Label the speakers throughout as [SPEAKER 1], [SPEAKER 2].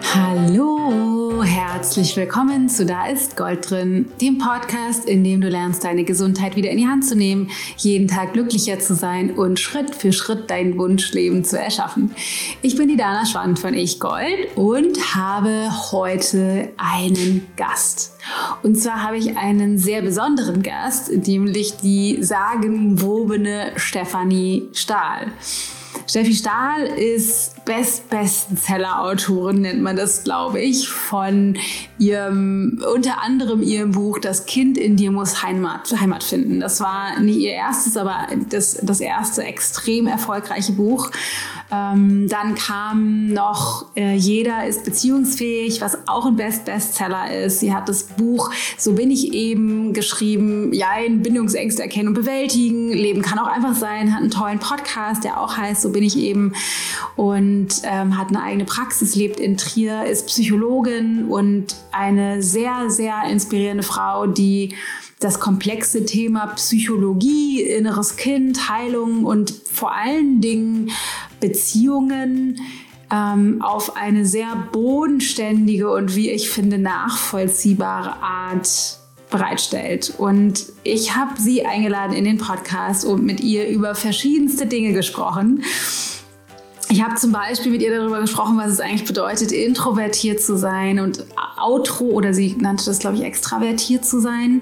[SPEAKER 1] Hallo, herzlich willkommen zu Da ist Gold drin, dem Podcast, in dem du lernst, deine Gesundheit wieder in die Hand zu nehmen, jeden Tag glücklicher zu sein und Schritt für Schritt dein Wunschleben zu erschaffen. Ich bin die Dana Schwand von Ich Gold und habe heute einen Gast. Und zwar habe ich einen sehr besonderen Gast, nämlich die sagenwobene Stefanie Stahl. Steffi Stahl ist Bestseller-Autorin, nennt man das, glaube ich, von unter anderem ihrem Buch Das Kind in dir muss Heimat finden. Das war nicht ihr erstes, aber das erste extrem erfolgreiche Buch. Dann kam noch Jeder ist beziehungsfähig, was auch ein Bestseller ist. Sie hat das Buch So bin ich eben geschrieben, Bindungsängste erkennen und bewältigen. Leben kann auch einfach sein, hat einen tollen Podcast, der auch heißt So bin ich eben und hat eine eigene Praxis, lebt in Trier, ist Psychologin und eine sehr, sehr inspirierende Frau, die das komplexe Thema Psychologie, inneres Kind, Heilung und vor allen Dingen Beziehungen auf eine sehr bodenständige und, wie ich finde, nachvollziehbare Art bereitstellt. Und ich habe sie eingeladen in den Podcast und mit ihr über verschiedenste Dinge gesprochen. Ich habe zum Beispiel mit ihr darüber gesprochen, was es eigentlich bedeutet, introvertiert zu sein und oder sie nannte das, glaube ich, extravertiert zu sein.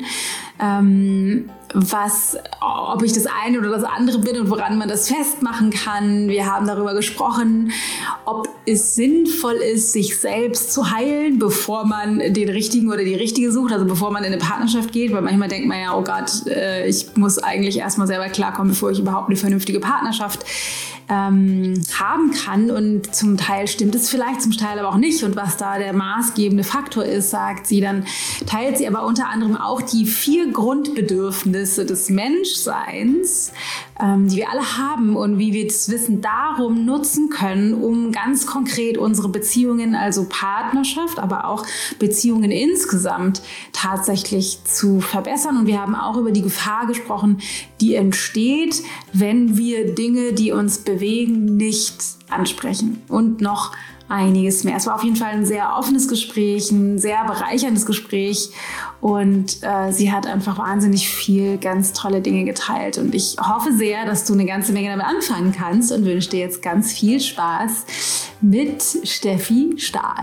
[SPEAKER 1] Ob ich das eine oder das andere bin und woran man das festmachen kann. Wir haben darüber gesprochen, ob es sinnvoll ist, sich selbst zu heilen, bevor man den Richtigen oder die Richtige sucht, also bevor man in eine Partnerschaft geht, weil manchmal denkt man ja, oh Gott, ich muss eigentlich erstmal selber klarkommen, bevor ich überhaupt eine vernünftige Partnerschaft haben kann, und zum Teil stimmt es vielleicht, zum Teil aber auch nicht, und was da der maßgebende Faktor ist, sagt sie, dann teilt sie aber unter anderem auch die 4 Grundbedürfnisse des Menschseins, die wir alle haben und wie wir das Wissen darum nutzen können, um ganz konkret unsere Beziehungen, also Partnerschaft, aber auch Beziehungen insgesamt tatsächlich zu verbessern. Und wir haben auch über die Gefahr gesprochen, die entsteht, wenn wir Dinge, die uns bewegen, nicht ansprechen, und noch einiges mehr. Es war auf jeden Fall ein sehr offenes Gespräch, ein sehr bereicherndes Gespräch, und sie hat einfach wahnsinnig viel ganz tolle Dinge geteilt, und ich hoffe sehr, dass du eine ganze Menge damit anfangen kannst und wünsche dir jetzt ganz viel Spaß mit Steffi Stahl.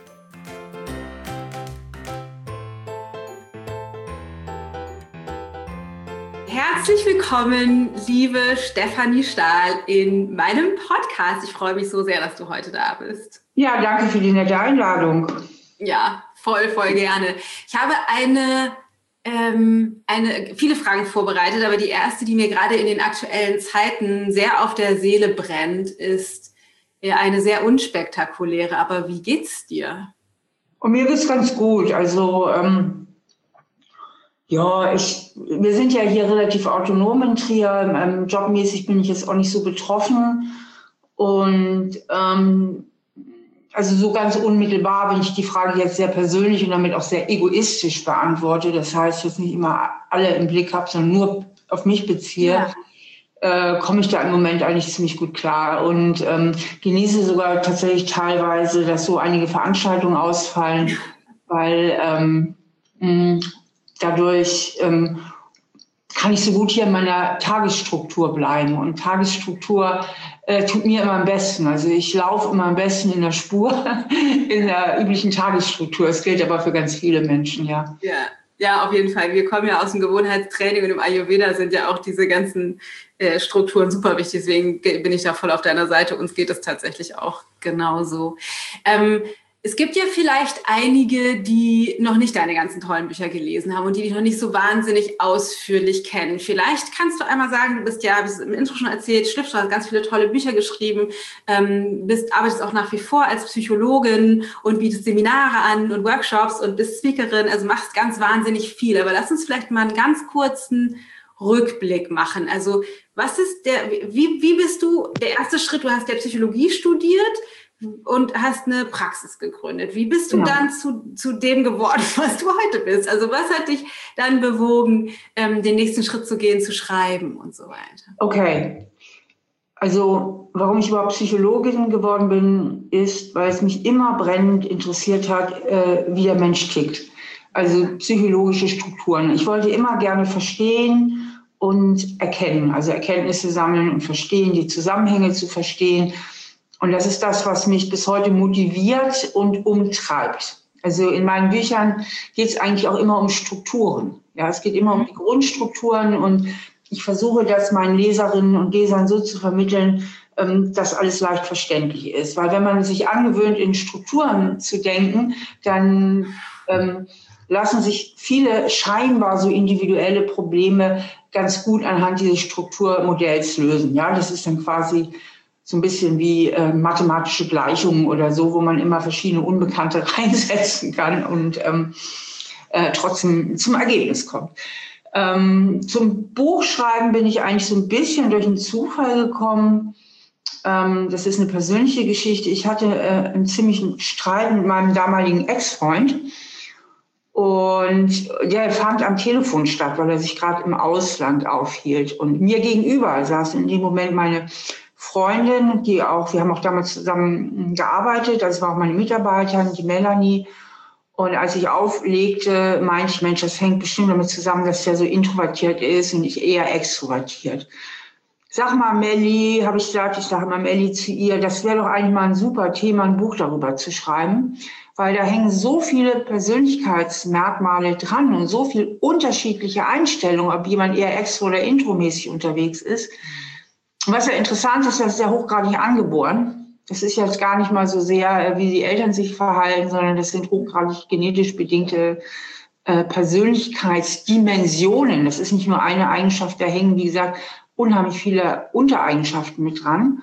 [SPEAKER 1] Herzlich willkommen, liebe Stefanie Stahl, in meinem Podcast. Ich freue mich so sehr, dass du heute da bist.
[SPEAKER 2] Ja, danke für die nette Einladung.
[SPEAKER 1] Ja, voll gerne. Ich habe viele Fragen vorbereitet, aber die erste, die mir gerade in den aktuellen Zeiten sehr auf der Seele brennt, ist eine sehr unspektakuläre. Aber wie geht's dir?
[SPEAKER 2] Und mir geht's ganz gut. Also wir sind ja hier relativ autonom in Trier. Jobmäßig bin ich jetzt auch nicht so betroffen. Und also so ganz unmittelbar, wenn ich die Frage jetzt sehr persönlich und damit auch sehr egoistisch beantworte, das heißt, dass ich nicht immer alle im Blick habe, sondern nur auf mich beziehe, komme ich da im Moment eigentlich ziemlich gut klar und genieße sogar tatsächlich teilweise, dass so einige Veranstaltungen ausfallen, weil dadurch kann ich so gut hier in meiner Tagesstruktur bleiben. Und Tagesstruktur tut mir immer am besten. Also ich laufe immer am besten in der Spur, in der üblichen Tagesstruktur. Das gilt aber für ganz viele Menschen, ja.
[SPEAKER 1] Ja, auf jeden Fall. Wir kommen ja aus dem Gewohnheitstraining, und im Ayurveda sind ja auch diese ganzen Strukturen super wichtig. Deswegen bin ich da voll auf deiner Seite. Uns geht es tatsächlich auch genauso. Es gibt ja vielleicht einige, die noch nicht deine ganzen tollen Bücher gelesen haben und die dich noch nicht so wahnsinnig ausführlich kennen. Vielleicht kannst du einmal sagen, du bist ja, wie es im Intro schon erzählt, Schriftsteller, hast ganz viele tolle Bücher geschrieben, arbeitest auch nach wie vor als Psychologin und bietest Seminare an und Workshops und bist Speakerin, also machst ganz wahnsinnig viel. Aber lass uns vielleicht mal einen ganz kurzen Rückblick machen. Also wie bist du, der erste Schritt, du hast ja Psychologie studiert und hast eine Praxis gegründet. Wie bist du dann zu dem geworden, was du heute bist? Also was hat dich dann bewogen, den nächsten Schritt zu gehen, zu schreiben und so weiter?
[SPEAKER 2] Okay. Also warum ich überhaupt Psychologin geworden bin, ist, weil es mich immer brennend interessiert hat, wie der Mensch tickt. Also psychologische Strukturen. Ich wollte immer gerne verstehen und erkennen, also Erkenntnisse sammeln und verstehen, die Zusammenhänge zu verstehen. Und das ist das, was mich bis heute motiviert und umtreibt. Also in meinen Büchern geht es eigentlich auch immer um Strukturen. Ja, es geht immer um die Grundstrukturen und ich versuche das meinen Leserinnen und Lesern so zu vermitteln, dass alles leicht verständlich ist. Weil wenn man sich angewöhnt, in Strukturen zu denken, dann lassen sich viele scheinbar so individuelle Probleme ganz gut anhand dieses Strukturmodells lösen. Ja, das ist dann quasi so ein bisschen wie mathematische Gleichungen oder so, wo man immer verschiedene Unbekannte reinsetzen kann und trotzdem zum Ergebnis kommt. Zum Buchschreiben bin ich eigentlich so ein bisschen durch einen Zufall gekommen. Das ist eine persönliche Geschichte. Ich hatte einen ziemlichen Streit mit meinem damaligen Ex-Freund. Und der fand am Telefon statt, weil er sich gerade im Ausland aufhielt. Und mir gegenüber saß in dem Moment meine Freundin, wir haben auch damals zusammen gearbeitet, das war auch meine Mitarbeiterin, die Melanie. Und als ich auflegte, meinte ich, Mensch, das hängt bestimmt damit zusammen, dass der so introvertiert ist und ich eher extrovertiert. Sag mal, Melli, habe ich gesagt, ich sage mal Melli zu ihr, das wäre doch eigentlich mal ein super Thema, ein Buch darüber zu schreiben, weil da hängen so viele Persönlichkeitsmerkmale dran und so viel unterschiedliche Einstellungen, ob jemand eher extro- oder intromäßig unterwegs ist. Was ja interessant ist, das ist ja hochgradig angeboren. Das ist jetzt gar nicht mal so sehr, wie die Eltern sich verhalten, sondern das sind hochgradig genetisch bedingte Persönlichkeitsdimensionen. Das ist nicht nur eine Eigenschaft, da hängen, wie gesagt, unheimlich viele Untereigenschaften mit dran.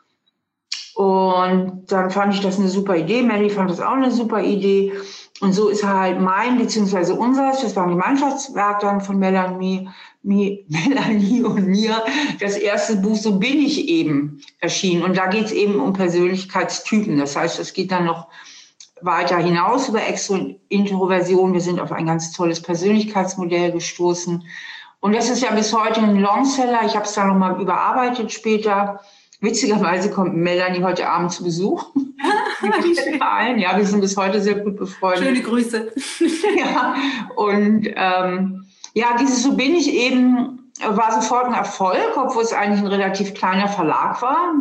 [SPEAKER 2] Und dann fand ich das eine super Idee. Melli fand das auch eine super Idee. Und so ist halt mein, beziehungsweise unseres, das war ein Gemeinschaftswerk dann von Melanie und mir, das erste Buch So bin ich eben erschienen. Und da geht es eben um Persönlichkeitstypen. Das heißt, es geht dann noch weiter hinaus über Extro- und Introversion. Wir sind auf ein ganz tolles Persönlichkeitsmodell gestoßen. Und das ist ja bis heute ein Longseller. Ich habe es dann nochmal überarbeitet später. Witzigerweise kommt Melanie heute Abend zu Besuch. Ja, wir sind bis heute sehr gut befreundet.
[SPEAKER 1] Schöne Grüße.
[SPEAKER 2] Ja, und dieses So bin ich eben war sofort ein Erfolg, obwohl es eigentlich ein relativ kleiner Verlag war.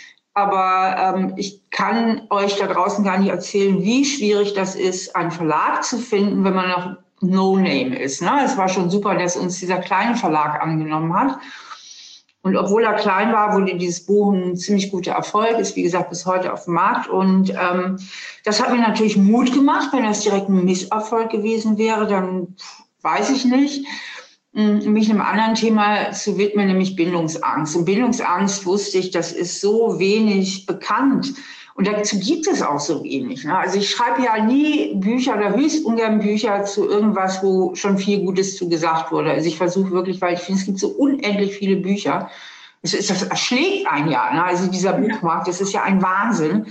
[SPEAKER 2] Aber ich kann euch da draußen gar nicht erzählen, wie schwierig das ist, einen Verlag zu finden, wenn man noch No-Name ist. Ne? Es war schon super, dass uns dieser kleine Verlag angenommen hat. Und obwohl er klein war, wurde dieses Buch ein ziemlich guter Erfolg, ist wie gesagt bis heute auf dem Markt. Und das hat mir natürlich Mut gemacht. Wenn das direkt ein Misserfolg gewesen wäre, dann weiß ich nicht. Mich einem anderen Thema zu widmen, nämlich Bindungsangst. Und Bindungsangst wusste ich, das ist so wenig bekannt. Und dazu gibt es auch so wenig. Ne? Also ich schreibe ja nie Bücher oder höchst ungern Bücher zu irgendwas, wo schon viel Gutes zu gesagt wurde. Also ich versuche wirklich, weil ich finde, es gibt so unendlich viele Bücher. Das erschlägt ein Jahr. Ne? Also dieser Buchmarkt, das ist ja ein Wahnsinn.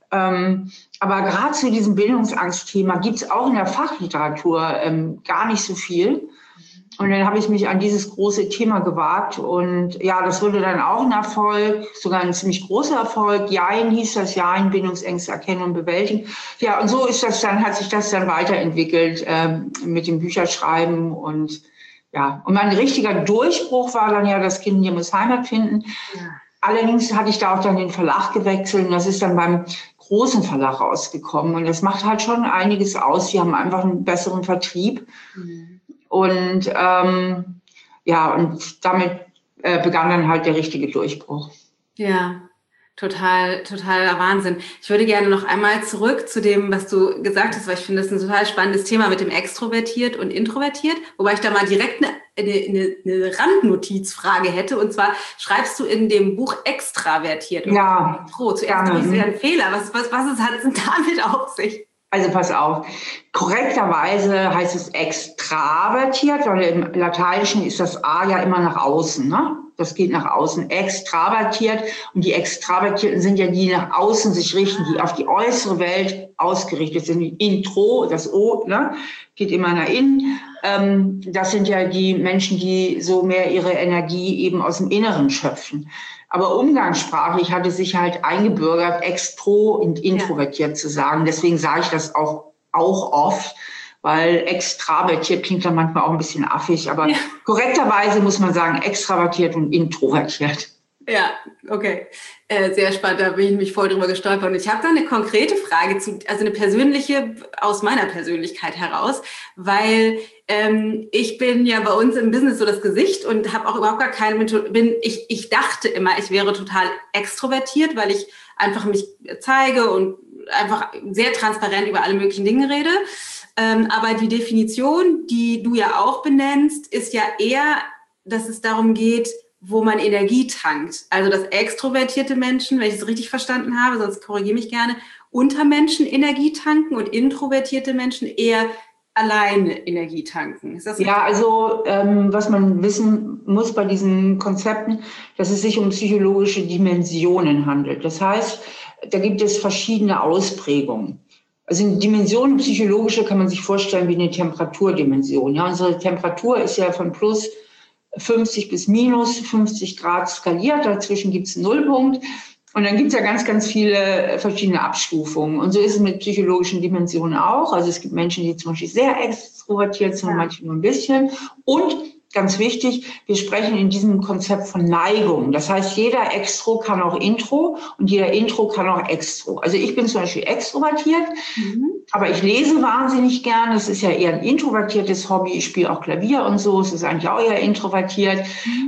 [SPEAKER 2] Aber gerade zu diesem Bildungsangstthema gibt es auch in der Fachliteratur gar nicht so viel. Und dann habe ich mich an dieses große Thema gewagt und ja, das wurde dann auch ein Erfolg, sogar ein ziemlich großer Erfolg. Jein hieß das, Jein, Bindungsängste erkennen und bewältigen. Ja, und so ist das dann, hat sich das dann weiterentwickelt mit dem Bücherschreiben und ja. Und mein richtiger Durchbruch war dann ja das Kind hier muss Heimat finden. Ja. Allerdings hatte ich da auch dann den Verlag gewechselt und das ist dann beim großen Verlag rausgekommen und das macht halt schon einiges aus. Die haben einfach einen besseren Vertrieb. Mhm. Und und damit begann dann halt der richtige Durchbruch.
[SPEAKER 1] Ja, totaler Wahnsinn. Ich würde gerne noch einmal zurück zu dem, was du gesagt hast, weil ich finde, das ist ein total spannendes Thema mit dem extrovertiert und introvertiert, wobei ich da mal direkt eine Randnotizfrage hätte. Und zwar schreibst du in dem Buch extravertiert.
[SPEAKER 2] Ja.
[SPEAKER 1] Zuerst ist ja ein Fehler. Was hat es denn damit auf sich?
[SPEAKER 2] Also pass auf, korrekterweise heißt es extravertiert, weil im Lateinischen ist das A ja immer nach außen, ne? Das geht nach außen. Extravertiert. Und die Extravertierten sind ja die nach außen sich richten, die auf die äußere Welt ausgerichtet sind. Intro, das O, ne, geht immer nach innen. Das sind ja die Menschen, die so mehr ihre Energie eben aus dem Inneren schöpfen. Aber umgangssprachlich hat es sich halt eingebürgert, extro und introvertiert zu sagen. Deswegen sage ich das auch oft, weil extravertiert klingt dann manchmal auch ein bisschen affig. Aber korrekterweise muss man sagen, extravertiert und introvertiert.
[SPEAKER 3] Ja, okay. Sehr spannend, da bin ich mich voll drüber gestolpert. Und ich habe da eine konkrete Frage zu, also eine persönliche, aus meiner Persönlichkeit heraus, weil ich bin ja bei uns im Business so das Gesicht und habe auch überhaupt gar keine Methode, ich dachte immer, ich wäre total extrovertiert, weil ich einfach mich zeige und einfach sehr transparent über alle möglichen Dinge rede. Aber die Definition, die du ja auch benennst, ist ja eher, dass es darum geht, wo man Energie tankt. Also dass extrovertierte Menschen, wenn ich es richtig verstanden habe, sonst korrigiere mich gerne, unter Menschen Energie tanken und introvertierte Menschen eher alleine Energie tanken. Ist das
[SPEAKER 2] ja, also was man wissen muss bei diesen Konzepten, dass es sich um psychologische Dimensionen handelt. Das heißt, da gibt es verschiedene Ausprägungen. Also eine Dimension psychologische kann man sich vorstellen wie eine Temperaturdimension. Ja, unsere Temperatur ist ja von plus 50 bis minus 50 Grad skaliert. Dazwischen gibt es einen Nullpunkt. Und dann gibt es ja ganz, ganz viele verschiedene Abstufungen. Und so ist es mit psychologischen Dimensionen auch. Also es gibt Menschen, die zum Beispiel sehr extrovertiert sind, manche nur ein bisschen. Und ganz wichtig, wir sprechen in diesem Konzept von Neigung. Das heißt, jeder Extro kann auch Intro und jeder Intro kann auch Extro. Also ich bin zum Beispiel extrovertiert, aber ich lese wahnsinnig gern. Das ist ja eher ein introvertiertes Hobby. Ich spiele auch Klavier und so. Es ist eigentlich auch eher introvertiert.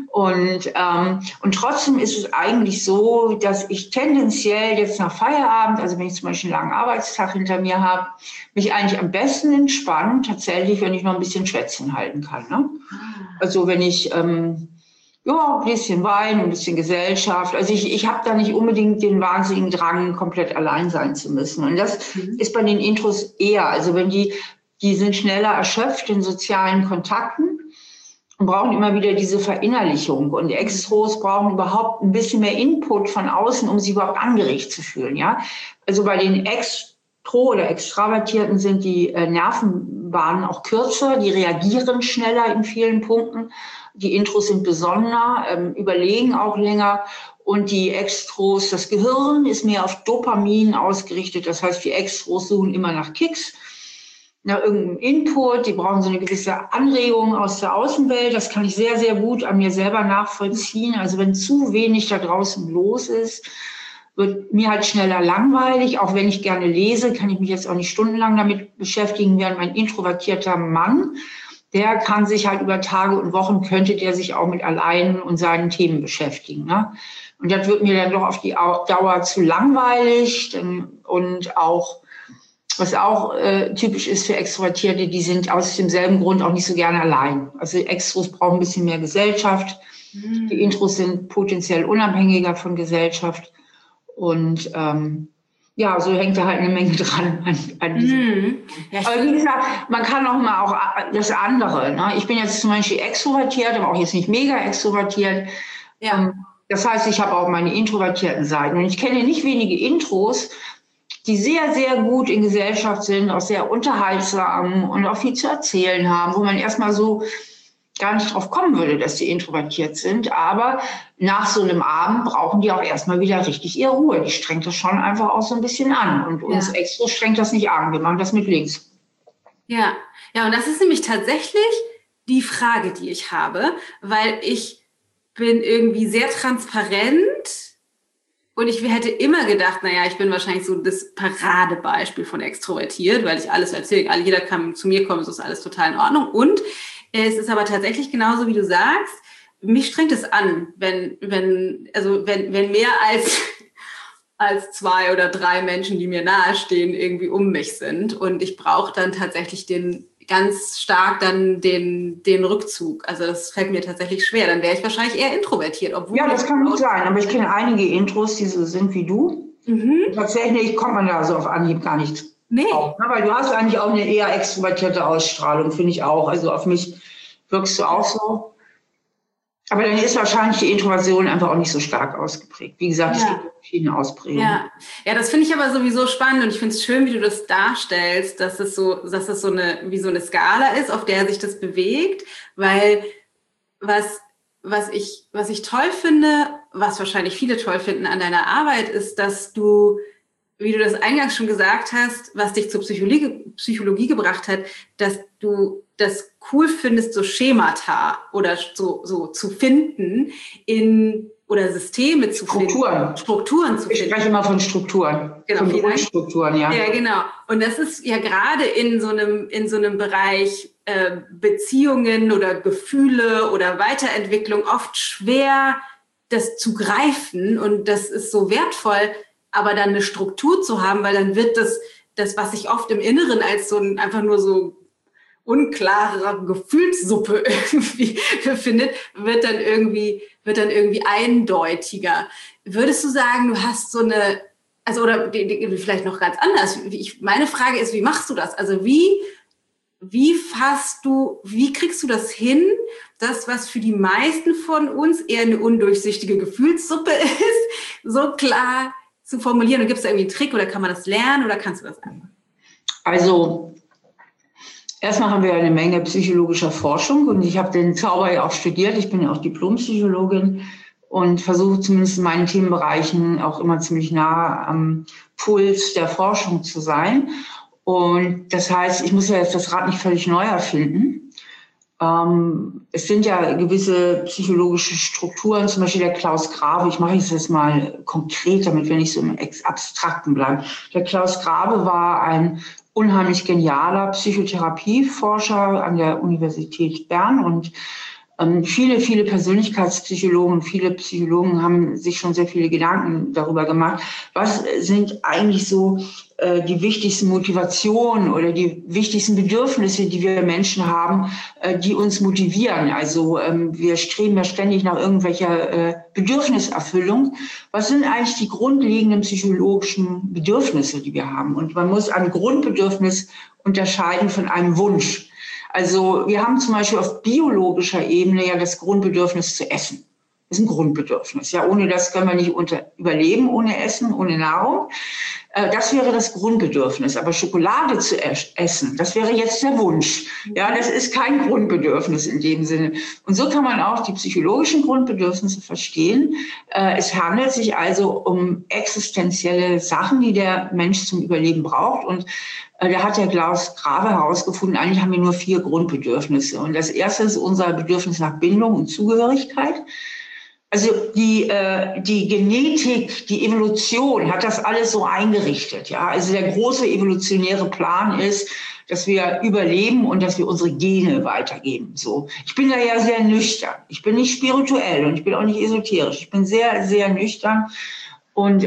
[SPEAKER 2] Und trotzdem ist es eigentlich so, dass ich tendenziell jetzt nach Feierabend, also wenn ich zum Beispiel einen langen Arbeitstag hinter mir habe, mich eigentlich am besten entspannen, tatsächlich, wenn ich noch ein bisschen Schwätzchen halten kann. Ne? Also wenn ich ein bisschen Wein, ein bisschen Gesellschaft. Also ich habe da nicht unbedingt den wahnsinnigen Drang, komplett allein sein zu müssen. Und das ist bei den Intros eher. Also wenn die sind schneller erschöpft in sozialen Kontakten und brauchen immer wieder diese Verinnerlichung. Und die Extros brauchen überhaupt ein bisschen mehr Input von außen, um sich überhaupt angeregt zu fühlen. Ja, also bei den Extro- oder Extravertierten sind die Nervenbahnen auch kürzer, die reagieren schneller in vielen Punkten. Die Intros sind besonderer, überlegen auch länger. Und die Extros, das Gehirn ist mehr auf Dopamin ausgerichtet. Das heißt, die Extros suchen immer nach Kicks, nach irgendeinem Input. Die brauchen so eine gewisse Anregung aus der Außenwelt. Das kann ich sehr, sehr gut an mir selber nachvollziehen. Also wenn zu wenig da draußen los ist, wird mir halt schneller langweilig. Auch wenn ich gerne lese, kann ich mich jetzt auch nicht stundenlang damit beschäftigen, während mein introvertierter Mann, der kann sich halt über Tage und Wochen, könnte der sich auch mit allein und seinen Themen beschäftigen. Ne? Und das wird mir dann doch auf die Dauer zu langweilig. Und auch, was auch typisch ist für Extrovertierte, die sind aus demselben Grund auch nicht so gerne allein. Also Extros brauchen ein bisschen mehr Gesellschaft. Die Intros sind potenziell unabhängiger von Gesellschaft. Und so hängt da halt eine Menge dran an diesem. Ja, aber wie gesagt, man kann auch mal auch das andere. Ne? Ich bin jetzt zum Beispiel extrovertiert, aber auch jetzt nicht mega extrovertiert. Ja. Das heißt, ich habe auch meine introvertierten Seiten. Und ich kenne nicht wenige Intros, die sehr, sehr gut in Gesellschaft sind, auch sehr unterhaltsam und auch viel zu erzählen haben, wo man erstmal so gar nicht drauf kommen würde, dass die introvertiert sind. Aber nach so einem Abend brauchen die auch erstmal wieder richtig ihre Ruhe. Die strengt das schon einfach auch so ein bisschen an. Und uns Extros strengt das nicht an. Wir machen das mit links.
[SPEAKER 3] Ja, und das ist nämlich tatsächlich die Frage, die ich habe, weil ich bin irgendwie sehr transparent und ich hätte immer gedacht, ich bin wahrscheinlich so das Paradebeispiel von extrovertiert, weil ich alles erzähle. Jeder kann zu mir kommen, so ist alles total in Ordnung. Und es ist aber tatsächlich genauso, wie du sagst, mich strengt es an, wenn mehr als 2 oder 3 Menschen, die mir nahestehen, irgendwie um mich sind. Und ich brauche dann tatsächlich ganz stark den Rückzug. Also das fällt mir tatsächlich schwer. Dann wäre ich wahrscheinlich eher introvertiert.
[SPEAKER 2] Ja, das kann gut sein. Aber ich kenne einige Intros, die so sind wie du. Tatsächlich kommt man da so auf Anhieb gar nicht. Nee. Auch, ne? Weil du hast eigentlich auch eine eher extrovertierte Ausstrahlung, finde ich auch. Also auf mich wirkst du auch so. Aber dann ist wahrscheinlich die Introversion einfach auch nicht so stark ausgeprägt. Wie gesagt, es gibt verschiedene Ausprägungen.
[SPEAKER 3] Ja, das finde ich aber sowieso spannend und ich finde es schön, wie du das darstellst, dass es so eine Skala ist, auf der sich das bewegt, weil was ich toll finde, was wahrscheinlich viele toll finden an deiner Arbeit, ist, dass du, wie du das eingangs schon gesagt hast, was dich zur Psychologie gebracht hat, dass du das cool findest, so Schemata oder so zu finden oder Systeme zu finden. Strukturen zu finden.
[SPEAKER 2] Ich spreche immer von Strukturen.
[SPEAKER 3] Genau,
[SPEAKER 2] von Grundstrukturen, ja.
[SPEAKER 3] Ja, genau. Und das ist ja gerade in so einem Bereich Beziehungen oder Gefühle oder Weiterentwicklung oft schwer, das zu greifen. Und das ist so wertvoll, aber dann eine Struktur zu haben, weil dann wird das, was sich oft im Inneren als einfach nur so unklare Gefühlssuppe irgendwie findet, wird dann irgendwie eindeutiger. Würdest du sagen, du hast so eine, also oder vielleicht noch ganz anders. Meine Frage ist, wie machst du das? Also wie kriegst du das hin, das, was für die meisten von uns eher eine undurchsichtige Gefühlssuppe ist, so klar zu formulieren? Und gibt es da irgendwie einen Trick oder kann man das lernen oder kannst du das einfach?
[SPEAKER 2] Also erstmal haben wir eine Menge psychologischer Forschung und ich habe den Zauber ja auch studiert. Ich bin ja auch Diplompsychologin und versuche zumindest in meinen Themenbereichen auch immer ziemlich nah am Puls der Forschung zu sein. Und das heißt, ich muss ja jetzt das Rad nicht völlig neu erfinden. Es sind ja gewisse psychologische Strukturen, zum Beispiel der Klaus Grave. Ich mache es jetzt mal konkret, damit wir nicht so im Abstrakten bleiben. Der Klaus Grave war ein unheimlich genialer Psychotherapieforscher an der Universität Bern und viele Persönlichkeitspsychologen, viele Psychologen haben sich schon sehr viele Gedanken darüber gemacht, was sind eigentlich so die wichtigsten Motivationen oder die wichtigsten Bedürfnisse, die wir Menschen haben, die uns motivieren. Also wir streben ja ständig nach irgendwelcher Bedürfniserfüllung. Was sind eigentlich die grundlegenden psychologischen Bedürfnisse, die wir haben? Und man muss ein Grundbedürfnis unterscheiden von einem Wunsch. Also wir haben zum Beispiel auf biologischer Ebene ja das Grundbedürfnis zu essen. Das ist ein Grundbedürfnis. Ja, ohne das können wir nicht überleben, ohne Essen, ohne Nahrung. Das wäre das Grundbedürfnis. Aber Schokolade zu essen, das wäre jetzt der Wunsch. Ja, das ist kein Grundbedürfnis in dem Sinne. Und so kann man auch die psychologischen Grundbedürfnisse verstehen. Es handelt sich also um existenzielle Sachen, die der Mensch zum Überleben braucht. Und da hat der Klaus Grave herausgefunden, eigentlich haben wir nur 4 Grundbedürfnisse. Und das erste ist unser Bedürfnis nach Bindung und Zugehörigkeit. Also die Genetik, die Evolution hat das alles so eingerichtet. Ja, also der große evolutionäre Plan ist, dass wir überleben und dass wir unsere Gene weitergeben. So, ich bin da ja sehr nüchtern. Ich bin nicht spirituell und ich bin auch nicht esoterisch. Ich bin sehr, sehr nüchtern. Und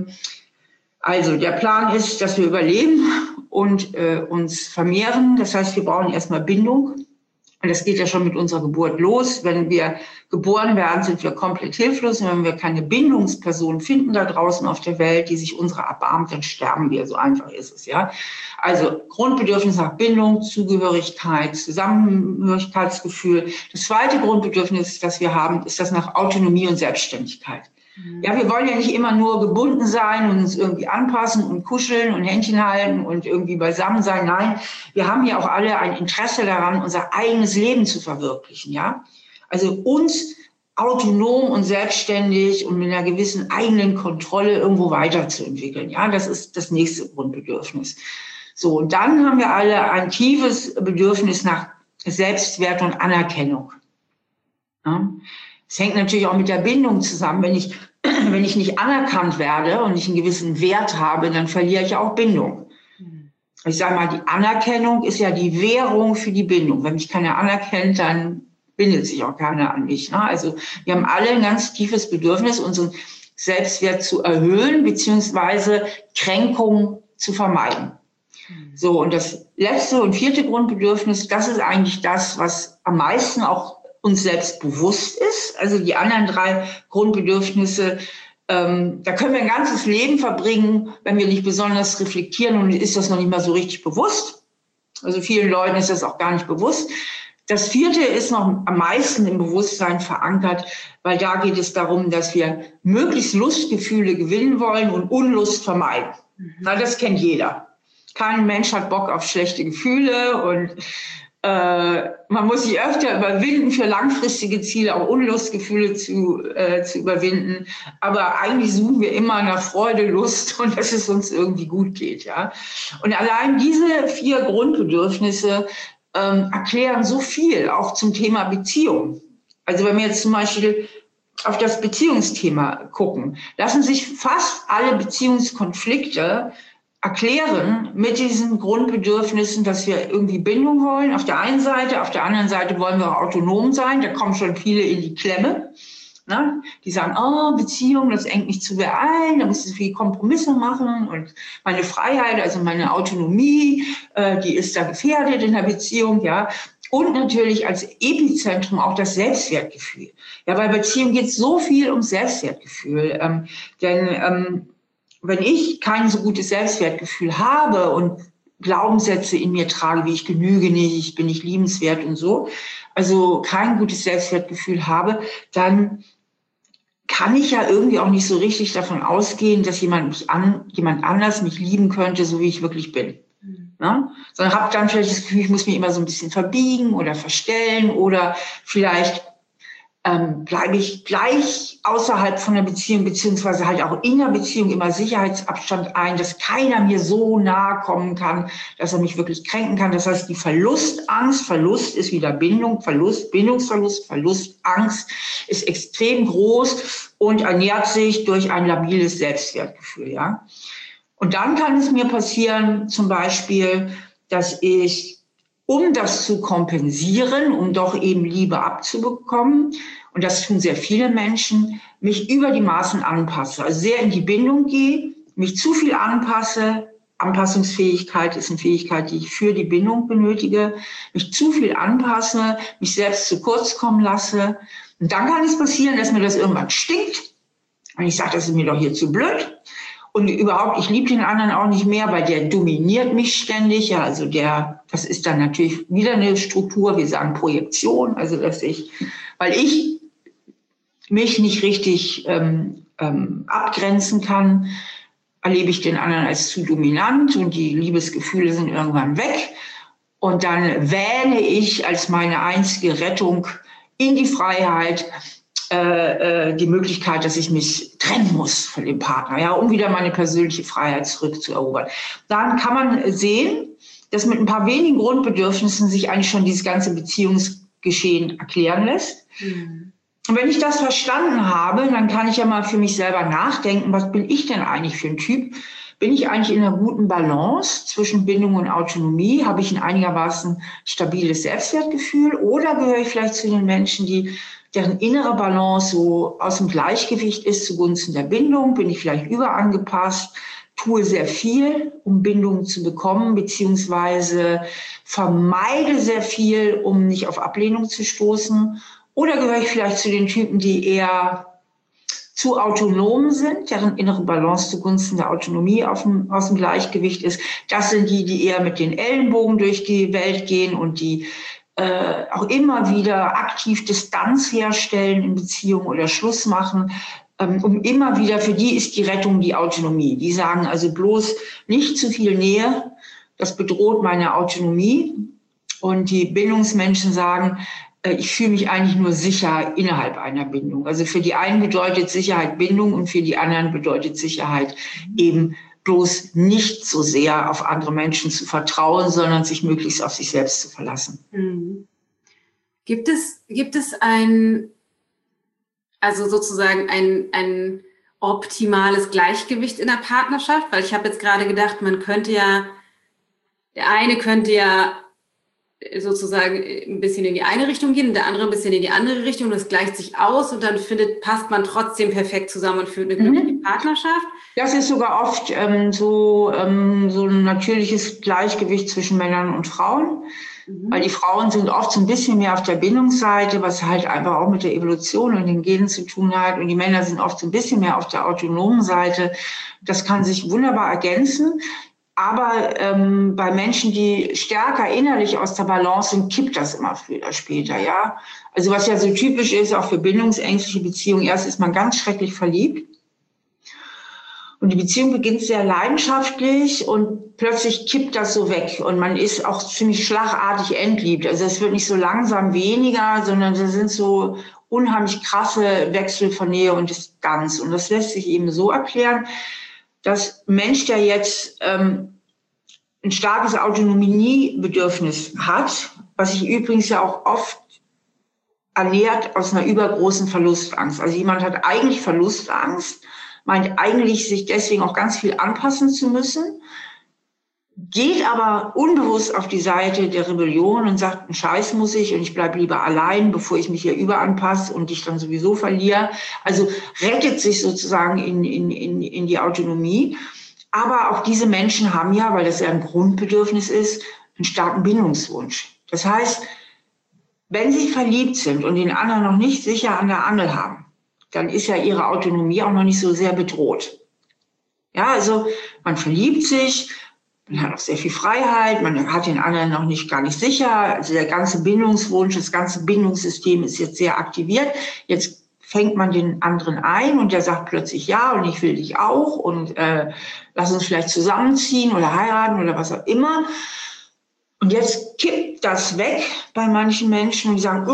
[SPEAKER 2] also der Plan ist, dass wir überleben und uns vermehren. Das heißt, wir brauchen erstmal Bindung. Und das geht ja schon mit unserer Geburt los. Wenn wir geboren werden, sind wir komplett hilflos. Und wenn wir keine Bindungsperson finden da draußen auf der Welt, die sich unserer erbarmt, dann sterben wir. So einfach ist es, ja. Also Grundbedürfnis nach Bindung, Zugehörigkeit, Zusammenhörigkeitsgefühl. Das zweite Grundbedürfnis, das wir haben, ist das nach Autonomie und Selbstständigkeit. Ja, wir wollen ja nicht immer nur gebunden sein und uns irgendwie anpassen und kuscheln und Händchen halten und irgendwie beisammen sein. Nein, wir haben ja auch alle ein Interesse daran, unser eigenes Leben zu verwirklichen, ja. Also uns autonom und selbstständig und mit einer gewissen eigenen Kontrolle irgendwo weiterzuentwickeln. Ja, das ist das nächste Grundbedürfnis. So, und dann haben wir alle ein tiefes Bedürfnis nach Selbstwert und Anerkennung. Ja. Es hängt natürlich auch mit der Bindung zusammen. Wenn ich nicht anerkannt werde und ich einen gewissen Wert habe, dann verliere ich auch Bindung. Ich sage mal, die Anerkennung ist ja die Währung für die Bindung. Wenn mich keiner anerkennt, dann bindet sich auch keiner an mich. Ne? Also wir haben alle ein ganz tiefes Bedürfnis, unseren Selbstwert zu erhöhen, beziehungsweise Kränkungen zu vermeiden. So, und das letzte und vierte Grundbedürfnis, das ist eigentlich das, was am meisten auch uns selbst bewusst ist. Also die anderen 3 Grundbedürfnisse, da können wir ein ganzes Leben verbringen, wenn wir nicht besonders reflektieren und ist das noch nicht mal so richtig bewusst. Also vielen Leuten ist das auch gar nicht bewusst. Das vierte ist noch am meisten im Bewusstsein verankert, weil da geht es darum, dass wir möglichst Lustgefühle gewinnen wollen und Unlust vermeiden. Na, das kennt jeder. Kein Mensch hat Bock auf schlechte Gefühle und man muss sich öfter überwinden, für langfristige Ziele auch Unlustgefühle zu überwinden. Aber eigentlich suchen wir immer nach Freude, Lust und dass es uns irgendwie gut geht. Ja? Und allein diese 4 Grundbedürfnisse erklären so viel, auch zum Thema Beziehung. Also wenn wir jetzt zum Beispiel auf das Beziehungsthema gucken, lassen sich fast alle Beziehungskonflikte erklären mit diesen Grundbedürfnissen, dass wir irgendwie Bindung wollen. Auf der einen Seite, auf der anderen Seite wollen wir auch autonom sein. Da kommen schon viele in die Klemme. Ne? Die sagen, oh, Beziehung, das engt mich zu sehr ein, da muss ich viel Kompromisse machen und meine Freiheit, also meine Autonomie, die ist da gefährdet in der Beziehung, ja. Und natürlich als Epizentrum auch das Selbstwertgefühl. Ja, bei Beziehung geht es so viel um Selbstwertgefühl. Denn wenn ich kein so gutes Selbstwertgefühl habe und Glaubenssätze in mir trage, wie ich genüge nicht, ich bin nicht liebenswert und so, also kein gutes Selbstwertgefühl habe, dann kann ich ja irgendwie auch nicht so richtig davon ausgehen, dass jemand anders mich lieben könnte, so wie ich wirklich bin. Ne? Sondern habe dann vielleicht das Gefühl, ich muss mich immer so ein bisschen verbiegen oder verstellen oder vielleicht bleibe ich gleich außerhalb von der Beziehung, beziehungsweise halt auch in der Beziehung immer Sicherheitsabstand ein, dass keiner mir so nahe kommen kann, dass er mich wirklich kränken kann. Das heißt, die Verlustangst, Verlust ist wieder Bindung, Verlust, Bindungsverlust, Verlustangst ist extrem groß und ernährt sich durch ein labiles Selbstwertgefühl, ja. Und dann kann es mir passieren, zum Beispiel, dass ich, um das zu kompensieren, um doch eben Liebe abzubekommen, und das tun sehr viele Menschen, mich über die Maßen anpasse, also sehr in die Bindung gehe, mich zu viel anpasse. Anpassungsfähigkeit ist eine Fähigkeit, die ich für die Bindung benötige, mich zu viel anpasse, mich selbst zu kurz kommen lasse. Und dann kann es passieren, dass mir das irgendwann stinkt. Und ich sage, das ist mir doch hier zu blöd. Und überhaupt, ich liebe den anderen auch nicht mehr, weil der dominiert mich ständig. Ja, also das ist dann natürlich wieder eine Struktur, wir sagen Projektion, also weil ich mich nicht richtig abgrenzen kann, erlebe ich den anderen als zu dominant und die Liebesgefühle sind irgendwann weg. Und dann wähle ich als meine einzige Rettung in die Freiheit, die Möglichkeit, dass ich mich trennen muss von dem Partner, ja, um wieder meine persönliche Freiheit zurückzuerobern. Dann kann man sehen, dass mit ein paar wenigen Grundbedürfnissen sich eigentlich schon dieses ganze Beziehungsgeschehen erklären lässt. Mhm. Und wenn ich das verstanden habe, dann kann ich ja mal für mich selber nachdenken, was bin ich denn eigentlich für ein Typ? Bin ich eigentlich in einer guten Balance zwischen Bindung und Autonomie? Habe ich ein einigermaßen stabiles Selbstwertgefühl? Oder gehöre ich vielleicht zu den Menschen, deren innere Balance so aus dem Gleichgewicht ist zugunsten der Bindung? Bin ich vielleicht überangepasst? Tue sehr viel, um Bindung zu bekommen, beziehungsweise vermeide sehr viel, um nicht auf Ablehnung zu stoßen? Oder gehöre ich vielleicht zu den Typen, die eher zu autonom sind, deren innere Balance zugunsten der Autonomie aus dem Gleichgewicht ist? Das sind die eher mit den Ellenbogen durch die Welt gehen und die auch immer wieder aktiv Distanz herstellen in Beziehungen oder Schluss machen, um immer wieder, für die ist die Rettung die Autonomie. Die sagen also bloß nicht zu viel Nähe, das bedroht meine Autonomie. Und die Bindungsmenschen sagen, ich fühle mich eigentlich nur sicher innerhalb einer Bindung. Also für die einen bedeutet Sicherheit Bindung und für die anderen bedeutet Sicherheit eben bloß nicht so sehr auf andere Menschen zu vertrauen, sondern sich möglichst auf sich selbst zu verlassen.
[SPEAKER 3] Mhm. Gibt es sozusagen ein optimales Gleichgewicht in der Partnerschaft? Weil ich habe jetzt gerade gedacht, der eine könnte ja sozusagen ein bisschen in die eine Richtung gehen und der andere ein bisschen in die andere Richtung. Das gleicht sich aus und dann passt man trotzdem perfekt zusammen und führt eine glückliche Partnerschaft.
[SPEAKER 2] Das ist sogar oft so ein natürliches Gleichgewicht zwischen Männern und Frauen. Weil die Frauen sind oft so ein bisschen mehr auf der Bindungsseite, was halt einfach auch mit der Evolution und den Genen zu tun hat. Und die Männer sind oft so ein bisschen mehr auf der autonomen Seite. Das kann sich wunderbar ergänzen. Aber bei Menschen, die stärker innerlich aus der Balance sind, kippt das immer früher oder später, ja. Also was ja so typisch ist, auch für bindungsängstliche Beziehungen, erst ist man ganz schrecklich verliebt. Und die Beziehung beginnt sehr leidenschaftlich und plötzlich kippt das so weg. Und man ist auch ziemlich schlagartig entliebt. Also es wird nicht so langsam weniger, sondern es sind so unheimlich krasse Wechsel von Nähe und Distanz. Und das lässt sich eben so erklären, dass ein Mensch, der jetzt ein starkes Autonomiebedürfnis hat, was sich übrigens ja auch oft ernährt aus einer übergroßen Verlustangst. Also jemand hat eigentlich Verlustangst, meint eigentlich, sich deswegen auch ganz viel anpassen zu müssen, geht aber unbewusst auf die Seite der Rebellion und sagt, einen Scheiß muss ich und ich bleibe lieber allein, bevor ich mich hier überanpasse und dich dann sowieso verliere. Also rettet sich sozusagen in die Autonomie. Aber auch diese Menschen haben ja, weil das ja ein Grundbedürfnis ist, einen starken Bindungswunsch. Das heißt, wenn sie verliebt sind und den anderen noch nicht sicher an der Angel haben, dann ist ja ihre Autonomie auch noch nicht so sehr bedroht. Ja, also man verliebt sich, man hat auch sehr viel Freiheit, man hat den anderen noch nicht gar nicht sicher. Also der ganze Bindungswunsch, das ganze Bindungssystem ist jetzt sehr aktiviert. Jetzt fängt man den anderen ein und der sagt plötzlich ja und ich will dich auch und lass uns vielleicht zusammenziehen oder heiraten oder was auch immer. Und jetzt kippt das weg bei manchen Menschen und die sagen,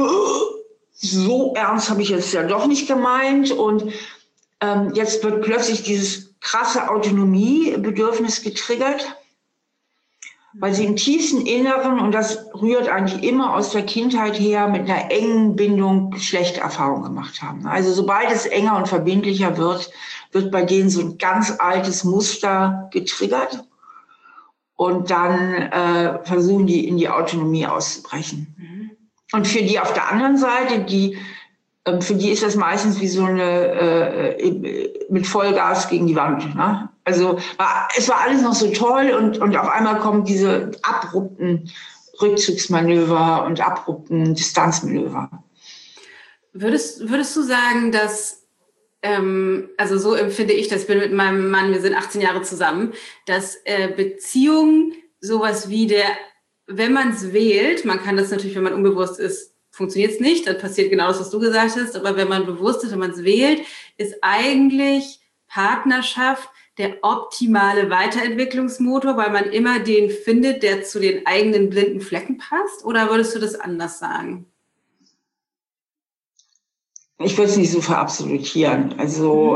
[SPEAKER 2] so ernst habe ich jetzt ja doch nicht gemeint. Und jetzt wird plötzlich dieses krasse Autonomiebedürfnis getriggert, weil sie im tiefsten Inneren, und das rührt eigentlich immer aus der Kindheit her, mit einer engen Bindung schlechte Erfahrungen gemacht haben. Also sobald es enger und verbindlicher wird, wird bei denen so ein ganz altes Muster getriggert. Und dann versuchen die in die Autonomie auszubrechen. Und für die auf der anderen Seite, für die ist das meistens wie so eine mit Vollgas gegen die Wand. Ne? Also es war alles noch so toll und auf einmal kommen diese abrupten Rückzugsmanöver und abrupten Distanzmanöver.
[SPEAKER 3] Würdest du sagen, dass, also so empfinde ich das, ich bin mit meinem Mann, wir sind 18 Jahre zusammen, dass Beziehungen sowas wie wenn man es wählt, man kann das natürlich, wenn man unbewusst ist, funktioniert es nicht, dann passiert genau das, was du gesagt hast, aber wenn man bewusst ist, wenn man es wählt, ist eigentlich Partnerschaft der optimale Weiterentwicklungsmotor, weil man immer den findet, der zu den eigenen blinden Flecken passt? Oder würdest du das anders sagen?
[SPEAKER 2] Ich würde es nicht so verabsolutieren. Also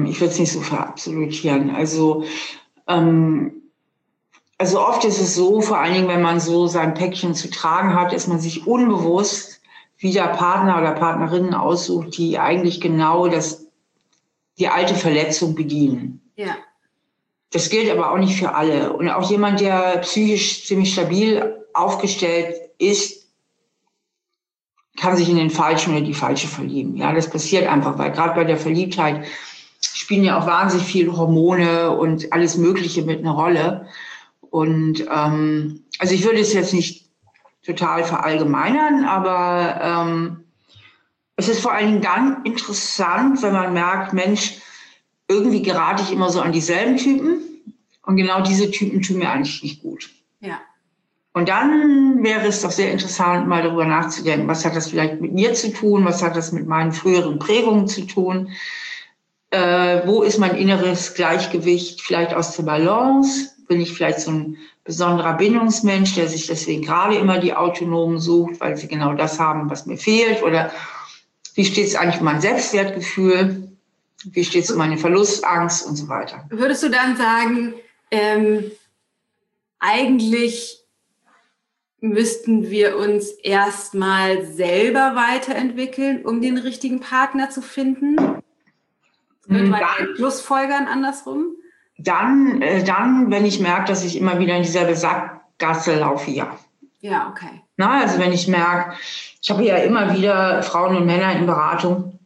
[SPEAKER 2] Also oft ist es so, vor allen Dingen, wenn man so sein Päckchen zu tragen hat, ist man sich unbewusst wieder Partner oder Partnerinnen aussucht, die eigentlich genau die alte Verletzung bedienen.
[SPEAKER 3] Ja.
[SPEAKER 2] Das gilt aber auch nicht für alle. Und auch jemand, der psychisch ziemlich stabil aufgestellt ist, kann sich in den Falschen oder die Falsche verlieben. Ja, das passiert einfach, weil gerade bei der Verliebtheit spielen ja auch wahnsinnig viele Hormone und alles Mögliche mit einer Rolle. Und also ich würde es jetzt nicht total verallgemeinern, aber es ist vor allen Dingen dann interessant, wenn man merkt, Mensch, irgendwie gerate ich immer so an dieselben Typen und genau diese Typen tun mir eigentlich nicht gut.
[SPEAKER 3] Ja.
[SPEAKER 2] Und dann wäre es doch sehr interessant, mal darüber nachzudenken, was hat das vielleicht mit mir zu tun, was hat das mit meinen früheren Prägungen zu tun, wo ist mein inneres Gleichgewicht vielleicht aus der Balance, bin ich vielleicht so ein besonderer Bindungsmensch, der sich deswegen gerade immer die Autonomen sucht, weil sie genau das haben, was mir fehlt, oder wie steht es eigentlich um mein Selbstwertgefühl, wie steht es um meine Verlustangst und so weiter.
[SPEAKER 3] Würdest du dann sagen, eigentlich müssten wir uns erstmal selber weiterentwickeln, um den richtigen Partner zu finden? Könnte man schlussfolgern andersrum?
[SPEAKER 2] Dann, wenn ich merke, dass ich immer wieder in dieselbe Sackgasse laufe, ja.
[SPEAKER 3] Ja, okay.
[SPEAKER 2] Na, also wenn ich merke, ich habe ja immer wieder Frauen und Männer in Beratung,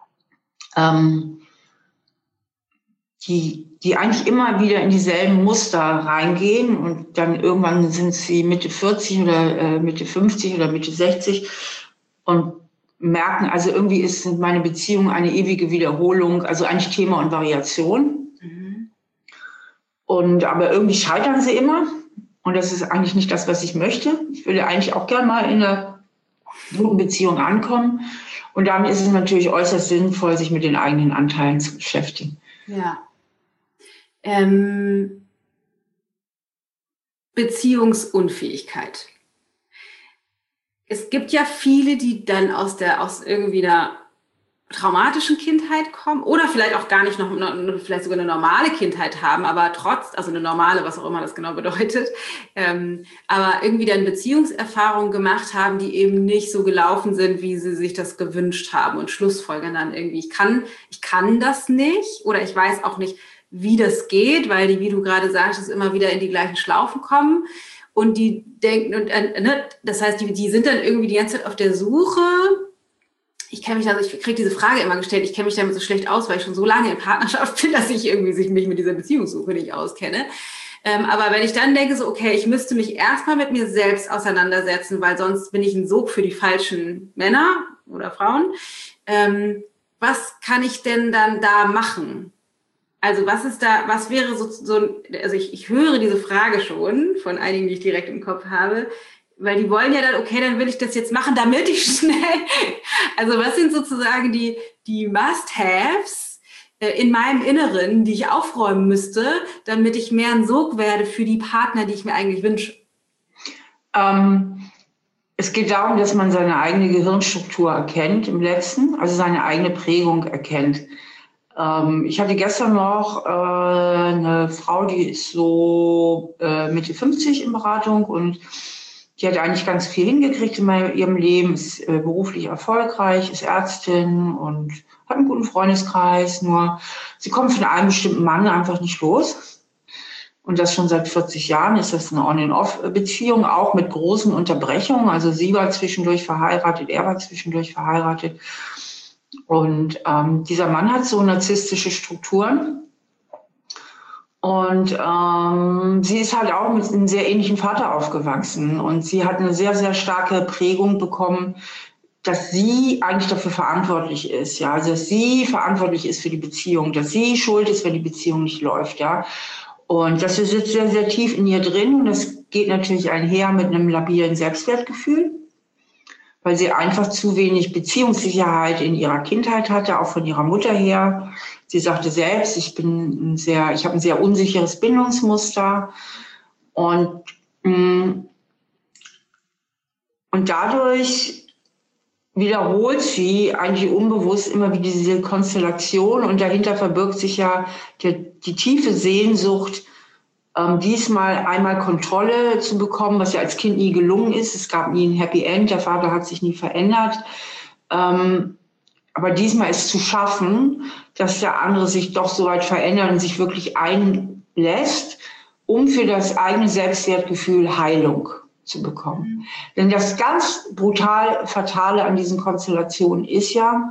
[SPEAKER 2] die eigentlich immer wieder in dieselben Muster reingehen und dann irgendwann sind sie Mitte 40 oder Mitte 50 oder Mitte 60 und merken, also irgendwie sind meine Beziehungen eine ewige Wiederholung, also eigentlich Thema und Variation. Aber irgendwie scheitern sie immer. Und das ist eigentlich nicht das, was ich möchte. Ich würde eigentlich auch gerne mal in einer guten Beziehung ankommen. Und dann ist es natürlich äußerst sinnvoll, sich mit den eigenen Anteilen zu beschäftigen.
[SPEAKER 3] Ja. Beziehungsunfähigkeit. Es gibt ja viele, die dann aus irgendwie einer traumatischen Kindheit kommen oder vielleicht auch gar nicht noch, vielleicht sogar eine normale Kindheit haben, aber also eine normale, was auch immer das genau bedeutet, aber irgendwie dann Beziehungserfahrungen gemacht haben, die eben nicht so gelaufen sind, wie sie sich das gewünscht haben und schlussfolgern dann irgendwie, ich kann das nicht oder ich weiß auch nicht, wie das geht, weil die, wie du gerade sagst, immer wieder in die gleichen Schlaufen kommen und die denken, das heißt, die sind dann irgendwie die ganze Zeit auf der Suche. Ich kriege diese Frage immer gestellt, ich kenne mich damit so schlecht aus, weil ich schon so lange in Partnerschaft bin, dass ich irgendwie mich mit dieser Beziehungssuche nicht auskenne. Aber wenn ich dann denke, so, okay, ich müsste mich erstmal mit mir selbst auseinandersetzen, weil sonst bin ich ein Sog für die falschen Männer oder Frauen. Was kann ich denn dann da machen? Also was wäre also ich höre diese Frage schon von einigen, die ich direkt im Kopf habe, weil die wollen ja dann, okay, dann will ich das jetzt machen, damit ich schnell, also was sind sozusagen die Must-Haves in meinem Inneren, die ich aufräumen müsste, damit ich mehr ein Sog werde für die Partner, die ich mir eigentlich wünsche?
[SPEAKER 2] Es geht darum, dass man seine eigene Gehirnstruktur erkennt im Letzten, also seine eigene Prägung erkennt. Ich hatte gestern noch eine Frau, die ist so Mitte 50 in Beratung und die hat eigentlich ganz viel hingekriegt in ihrem Leben, ist beruflich erfolgreich, ist Ärztin und hat einen guten Freundeskreis. Nur sie kommt von einem bestimmten Mann einfach nicht los. Und das schon seit 40 Jahren ist das eine On-and-Off-Beziehung, auch mit großen Unterbrechungen. Also sie war zwischendurch verheiratet, er war zwischendurch verheiratet. Und dieser Mann hat so narzisstische Strukturen. Und sie ist halt auch mit einem sehr ähnlichen Vater aufgewachsen. Und sie hat eine sehr, sehr starke Prägung bekommen, dass sie eigentlich dafür verantwortlich ist. Ja? Also dass sie verantwortlich ist für die Beziehung, dass sie schuld ist, wenn die Beziehung nicht läuft. Ja? Und das ist jetzt sehr, sehr tief in ihr drin. Und das geht natürlich einher mit einem labilen Selbstwertgefühl, weil sie einfach zu wenig Beziehungssicherheit in ihrer Kindheit hatte, auch von ihrer Mutter her. Sie sagte selbst, ich habe ein sehr unsicheres Bindungsmuster und dadurch wiederholt sie eigentlich unbewusst immer wieder diese Konstellation und dahinter verbirgt sich ja die tiefe Sehnsucht, diesmal einmal Kontrolle zu bekommen, was ja als Kind nie gelungen ist. Es gab nie ein Happy End, der Vater hat sich nie verändert. Aber diesmal ist zu schaffen, dass der andere sich doch so weit verändert und sich wirklich einlässt, um für das eigene Selbstwertgefühl Heilung zu bekommen. Denn das ganz brutal Fatale an diesen Konstellationen ist ja,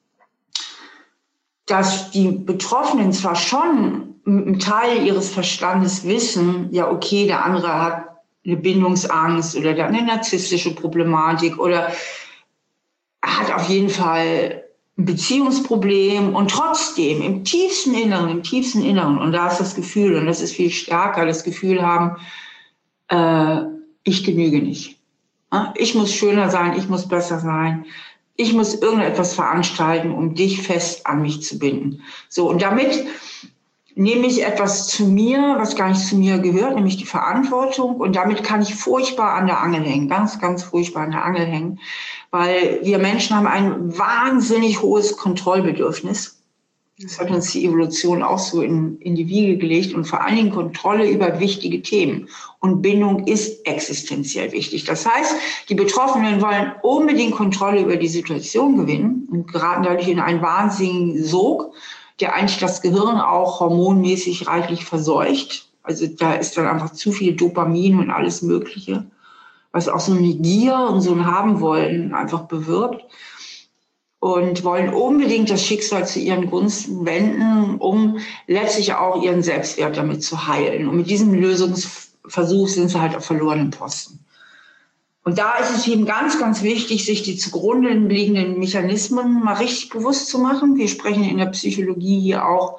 [SPEAKER 2] dass die Betroffenen zwar schon mit einem Teil ihres Verstandes wissen, ja okay, der andere hat eine Bindungsangst oder der hat eine narzisstische Problematik oder hat auf jeden Fall ein Beziehungsproblem und trotzdem im tiefsten Inneren, und da ist das Gefühl, und das ist viel stärker, das Gefühl haben, ich genüge nicht. Ich muss schöner sein, ich muss besser sein, ich muss irgendetwas veranstalten, um dich fest an mich zu binden. So, und damit nehme ich etwas zu mir, was gar nicht zu mir gehört, nämlich die Verantwortung. Und damit kann ich furchtbar an der Angel hängen, ganz, ganz furchtbar an der Angel hängen. Weil wir Menschen haben ein wahnsinnig hohes Kontrollbedürfnis. Das hat uns die Evolution auch so in die Wiege gelegt. Und vor allen Dingen Kontrolle über wichtige Themen. Und Bindung ist existenziell wichtig. Das heißt, die Betroffenen wollen unbedingt Kontrolle über die Situation gewinnen und geraten dadurch in einen wahnsinnigen Sog, der eigentlich das Gehirn auch hormonmäßig reichlich verseucht. Also da ist dann einfach zu viel Dopamin und alles Mögliche, was auch so eine Gier und so ein Haben-Wollen einfach bewirkt. Und wollen unbedingt das Schicksal zu ihren Gunsten wenden, um letztlich auch ihren Selbstwert damit zu heilen. Und mit diesem Lösungsversuch sind sie halt auf verlorenen Posten. Und da ist es eben ganz, ganz wichtig, sich die zugrunde liegenden Mechanismen mal richtig bewusst zu machen. Wir sprechen in der Psychologie hier auch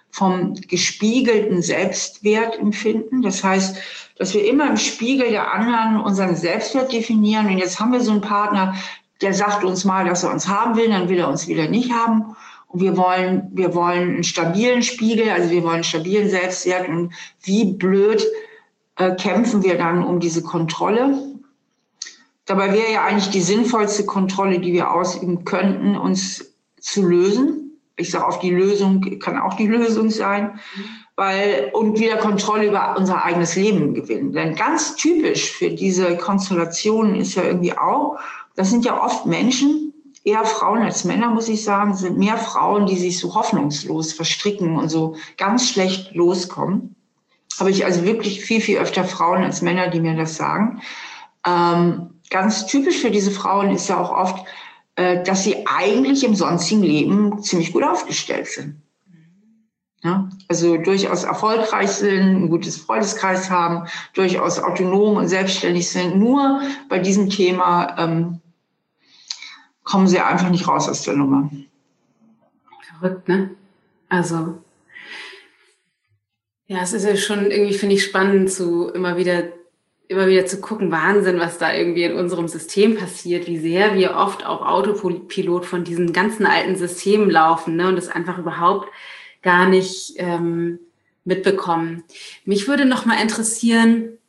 [SPEAKER 2] vom gespiegelten Selbstwertempfinden. Das heißt, dass wir immer im Spiegel der anderen unseren Selbstwert definieren. Und jetzt haben wir so einen Partner, der sagt uns mal, dass er uns haben will, dann will er uns wieder nicht haben. Und wir wollen einen stabilen Spiegel, also wir wollen einen stabilen Selbstwert. Und wie blöd kämpfen wir dann um diese Kontrolle? Dabei wäre ja eigentlich die sinnvollste Kontrolle, die wir ausüben könnten, uns zu lösen. Ich sage, auf die Lösung kann auch die Lösung sein, und wieder Kontrolle über unser eigenes Leben gewinnen. Denn ganz typisch für diese Konstellationen ist ja irgendwie auch, das sind ja oft Menschen, eher Frauen als Männer, muss ich sagen, sind mehr Frauen, die sich so hoffnungslos verstricken und so ganz schlecht loskommen. Habe ich also wirklich viel, viel öfter Frauen als Männer, die mir das sagen. Ganz typisch für diese Frauen ist ja auch oft, dass sie eigentlich im sonstigen Leben ziemlich gut aufgestellt sind. Ja, also durchaus erfolgreich sind, ein gutes Freundeskreis haben, durchaus autonom und selbstständig sind. Nur bei diesem Thema kommen sie einfach nicht raus aus der Nummer.
[SPEAKER 3] Verrückt, ne? Also, ja, es ist ja schon irgendwie, finde ich, spannend, immer wieder zu gucken, Wahnsinn, was da irgendwie in unserem System passiert, wie sehr wir oft auf Autopilot von diesen ganzen alten Systemen laufen, ne, und das einfach überhaupt gar nicht mitbekommen. Mich würde noch mal interessieren,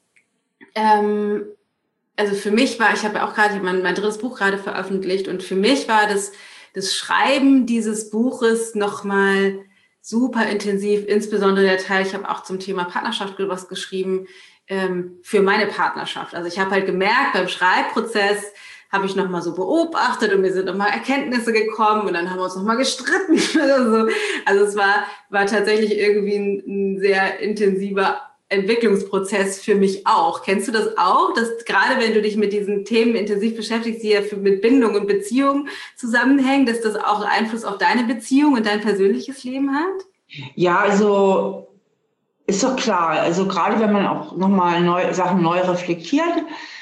[SPEAKER 3] also für mich ich habe ja auch gerade mein drittes Buch gerade veröffentlicht, und für mich war das Schreiben dieses Buches noch mal super intensiv, insbesondere der Teil, ich habe auch zum Thema Partnerschaft was geschrieben, für meine Partnerschaft. Also ich habe halt gemerkt, beim Schreibprozess habe ich nochmal so beobachtet und mir sind nochmal Erkenntnisse gekommen und dann haben wir uns nochmal gestritten oder so. Also es war tatsächlich irgendwie ein sehr intensiver Entwicklungsprozess für mich auch. Kennst du das auch, dass gerade wenn du dich mit diesen Themen intensiv beschäftigst, die ja mit Bindung und Beziehung zusammenhängen, dass das auch Einfluss auf deine Beziehung und dein persönliches Leben hat?
[SPEAKER 2] Ja, also ist doch klar. Also gerade wenn man auch nochmal Sachen neu reflektiert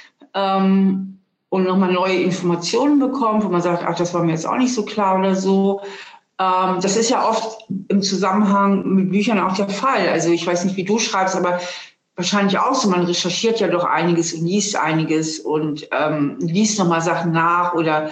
[SPEAKER 2] und nochmal neue Informationen bekommt, wo man sagt, ach, das war mir jetzt auch nicht so klar oder so. Das ist ja oft im Zusammenhang mit Büchern auch der Fall. Also ich weiß nicht, wie du schreibst, aber wahrscheinlich auch so. Man recherchiert ja doch einiges und liest einiges und liest nochmal Sachen nach oder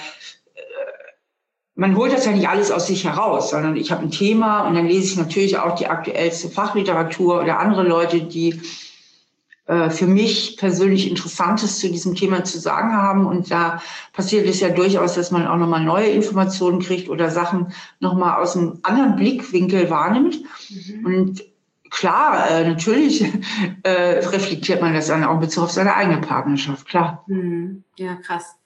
[SPEAKER 2] man holt das ja nicht alles aus sich heraus, sondern ich habe ein Thema und dann lese ich natürlich auch die aktuellste Fachliteratur oder andere Leute, die für mich persönlich Interessantes zu diesem Thema zu sagen haben. Und da passiert es ja durchaus, dass man auch nochmal neue Informationen kriegt oder Sachen nochmal aus einem anderen Blickwinkel wahrnimmt. Mhm. Und klar, natürlich reflektiert man das dann auch in Bezug auf seine eigene Partnerschaft, klar.
[SPEAKER 3] Ja, krass.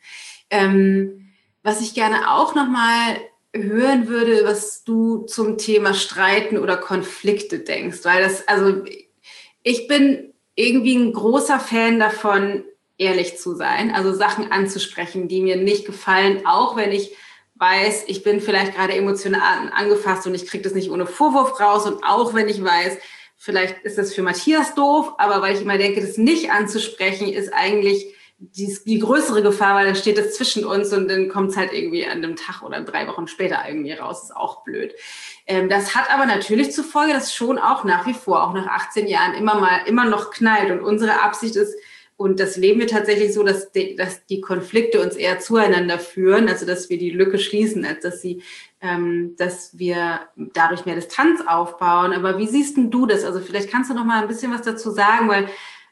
[SPEAKER 3] Was ich gerne auch nochmal hören würde, was du zum Thema Streiten oder Konflikte denkst, weil ich bin irgendwie ein großer Fan davon, ehrlich zu sein, also Sachen anzusprechen, die mir nicht gefallen, auch wenn ich weiß, ich bin vielleicht gerade emotional angefasst und ich kriege das nicht ohne Vorwurf raus, und auch wenn ich weiß, vielleicht ist das für Matthias doof, aber weil ich immer denke, das nicht anzusprechen ist eigentlich die größere Gefahr, weil dann steht es zwischen uns und dann kommt es halt irgendwie an einem Tag oder 3 Wochen später irgendwie raus. Ist auch blöd. Das hat aber natürlich zur Folge, dass schon auch nach wie vor, auch nach 18 Jahren immer noch knallt. Und unsere Absicht ist, und das leben wir tatsächlich so, dass die Konflikte uns eher zueinander führen, also dass wir die Lücke schließen, als dass wir dadurch mehr Distanz aufbauen. Aber wie siehst denn du das? Also vielleicht kannst du noch mal ein bisschen was dazu sagen, weil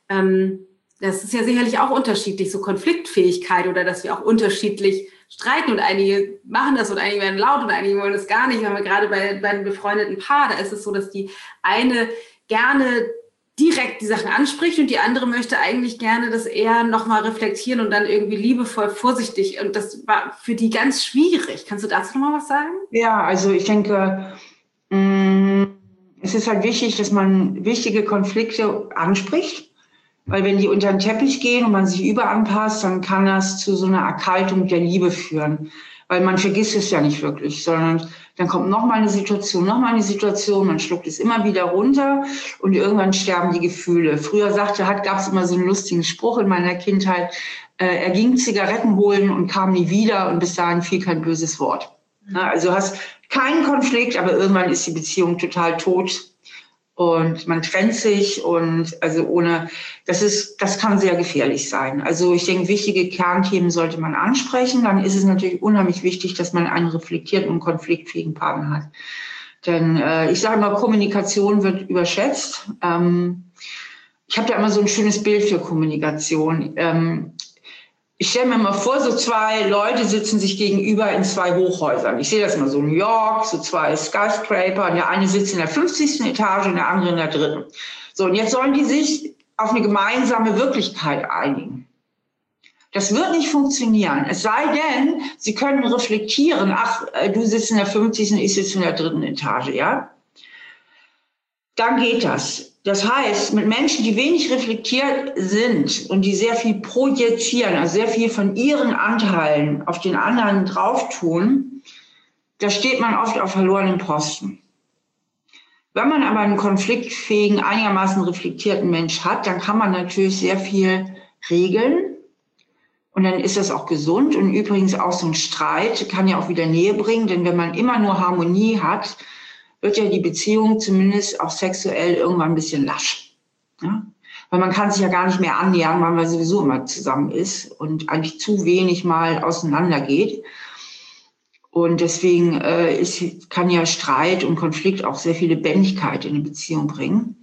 [SPEAKER 3] das ist ja sicherlich auch unterschiedlich, so Konfliktfähigkeit oder dass wir auch unterschiedlich streiten und einige machen das und einige werden laut und einige wollen das gar nicht. Haben wir gerade bei einem befreundeten Paar, da ist es so, dass die eine gerne direkt die Sachen anspricht und die andere möchte eigentlich gerne das eher nochmal reflektieren und dann irgendwie liebevoll, vorsichtig. Und das war für die ganz schwierig. Kannst du dazu nochmal was sagen?
[SPEAKER 2] Ja, also ich denke, es ist halt wichtig, dass man wichtige Konflikte anspricht. Weil wenn die unter den Teppich gehen und man sich überanpasst, dann kann das zu so einer Erkaltung der Liebe führen. Weil man vergisst es ja nicht wirklich, sondern dann kommt noch mal eine Situation, man schluckt es immer wieder runter und irgendwann sterben die Gefühle. Früher gab es immer so einen lustigen Spruch in meiner Kindheit, er ging Zigaretten holen und kam nie wieder und bis dahin fiel kein böses Wort. Also keinen Konflikt, aber irgendwann ist die Beziehung total tot und man trennt sich und also das kann sehr gefährlich sein. Also ich denke, wichtige Kernthemen sollte man ansprechen. Dann ist es natürlich unheimlich wichtig, dass man einen reflektierten und konfliktfähigen Partner hat. Denn ich sage mal, Kommunikation wird überschätzt. Ich habe da immer so ein schönes Bild für Kommunikation. Ich stelle mir mal vor, so zwei Leute sitzen sich gegenüber in zwei Hochhäusern. Ich sehe das mal so in New York, so zwei Skyscraper. Und der eine sitzt in der 50. Etage und der andere in der 3. So, und jetzt sollen die sich auf eine gemeinsame Wirklichkeit einigen. Das wird nicht funktionieren. Es sei denn, sie können reflektieren. Ach, du sitzt in der 50. und ich sitze in der 3. Etage, ja? Dann geht das. Das heißt, mit Menschen, die wenig reflektiert sind und die sehr viel projizieren, also sehr viel von ihren Anteilen auf den anderen drauf tun, da steht man oft auf verlorenen Posten. Wenn man aber einen konfliktfähigen, einigermaßen reflektierten Mensch hat, dann kann man natürlich sehr viel regeln. Und dann ist das auch gesund. Und übrigens auch so ein Streit kann ja auch wieder Nähe bringen, denn wenn man immer nur Harmonie hat, wird ja die Beziehung zumindest auch sexuell irgendwann ein bisschen lasch. Ja? Weil man kann sich ja gar nicht mehr annähern, weil man sowieso immer zusammen ist und eigentlich zu wenig mal auseinander geht. Und deswegen kann ja Streit und Konflikt auch sehr viel Lebendigkeit in eine Beziehung bringen.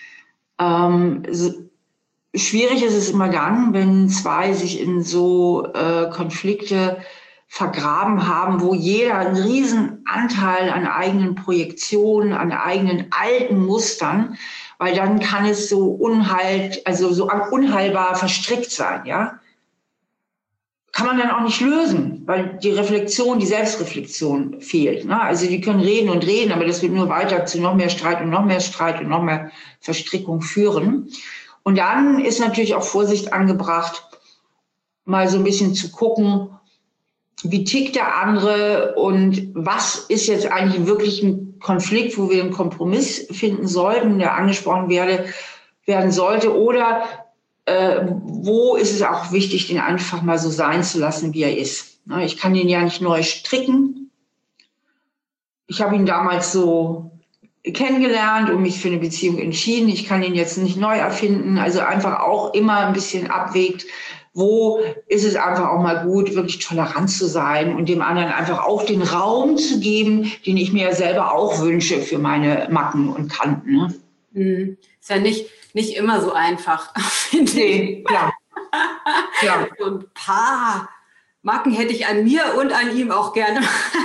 [SPEAKER 2] Schwierig ist es immer dann, wenn zwei sich in so Konflikte vergraben haben, wo jeder einen riesen Anteil an eigenen Projektionen, an eigenen alten Mustern, weil dann kann es so unheilbar verstrickt sein, ja. Kann man dann auch nicht lösen, weil die Reflexion, die Selbstreflexion fehlt, ne? Also die können reden und reden, aber das wird nur weiter zu noch mehr Streit und noch mehr Streit und noch mehr Verstrickung führen. Und dann ist natürlich auch Vorsicht angebracht, mal so ein bisschen zu gucken, wie tickt der andere und was ist jetzt eigentlich wirklich ein Konflikt, wo wir einen Kompromiss finden sollten, der angesprochen werden sollte, oder wo ist es auch wichtig, den einfach mal so sein zu lassen, wie er ist. Ich kann ihn ja nicht neu stricken. Ich habe ihn damals so kennengelernt und mich für eine Beziehung entschieden. Ich kann ihn jetzt nicht neu erfinden. Also einfach auch immer ein bisschen abwägt, wo ist es einfach auch mal gut, wirklich tolerant zu sein und dem anderen einfach auch den Raum zu geben, den ich mir selber auch wünsche für meine Macken und Kanten. Ne?
[SPEAKER 3] Ist ja nicht immer so einfach, finde ich.
[SPEAKER 2] Nee, klar. Ja.
[SPEAKER 3] So ein paar Macken hätte ich an mir und an ihm auch gerne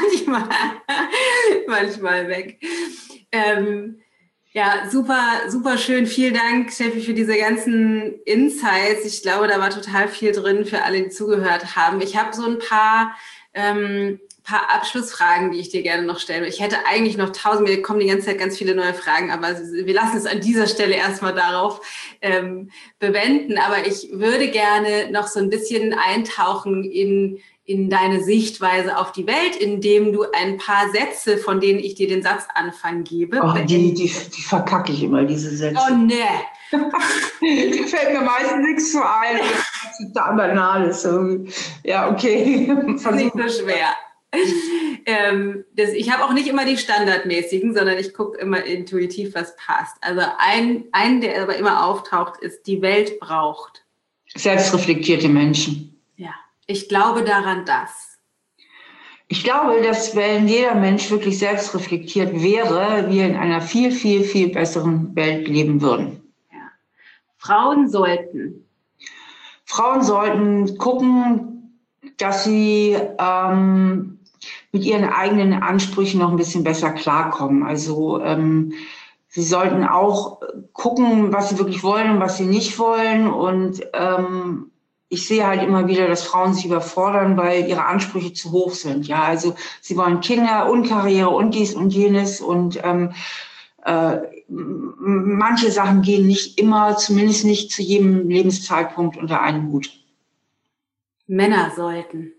[SPEAKER 3] manchmal weg. Ja, super, super schön. Vielen Dank, Steffi, für diese ganzen Insights. Ich glaube, da war total viel drin für alle, die zugehört haben. Ich habe so ein paar Abschlussfragen, die ich dir gerne noch stellen will. Ich hätte eigentlich noch 1000, mir kommen die ganze Zeit ganz viele neue Fragen, aber wir lassen es an dieser Stelle erstmal darauf bewenden. Aber ich würde gerne noch so ein bisschen eintauchen in deine Sichtweise auf die Welt, indem du ein paar Sätze, von denen ich dir den Satzanfang gebe.
[SPEAKER 2] Oh, die verkacke ich immer, diese Sätze.
[SPEAKER 3] Oh, ne.
[SPEAKER 2] Die fällt mir meistens nichts zu ein. Das ist total banal. Ist ja, okay.
[SPEAKER 3] Das ist nicht so schwer. Ich habe auch nicht immer die standardmäßigen, sondern ich gucke immer intuitiv, was passt. Also ein, der aber immer auftaucht, ist, die Welt braucht
[SPEAKER 2] selbstreflektierte Menschen.
[SPEAKER 3] Ja, ich glaube daran, dass.
[SPEAKER 2] Ich glaube, dass wenn jeder Mensch wirklich selbstreflektiert wäre, wir in einer viel, viel, viel besseren Welt leben würden.
[SPEAKER 3] Ja. Frauen sollten
[SPEAKER 2] gucken, dass sie mit ihren eigenen Ansprüchen noch ein bisschen besser klarkommen. Also sie sollten auch gucken, was sie wirklich wollen und was sie nicht wollen. Und ich sehe halt immer wieder, dass Frauen sich überfordern, weil ihre Ansprüche zu hoch sind. Ja, also sie wollen Kinder und Karriere und dies und jenes. Und manche Sachen gehen nicht immer, zumindest nicht zu jedem Lebenszeitpunkt unter einen Hut.
[SPEAKER 3] Männer sollten,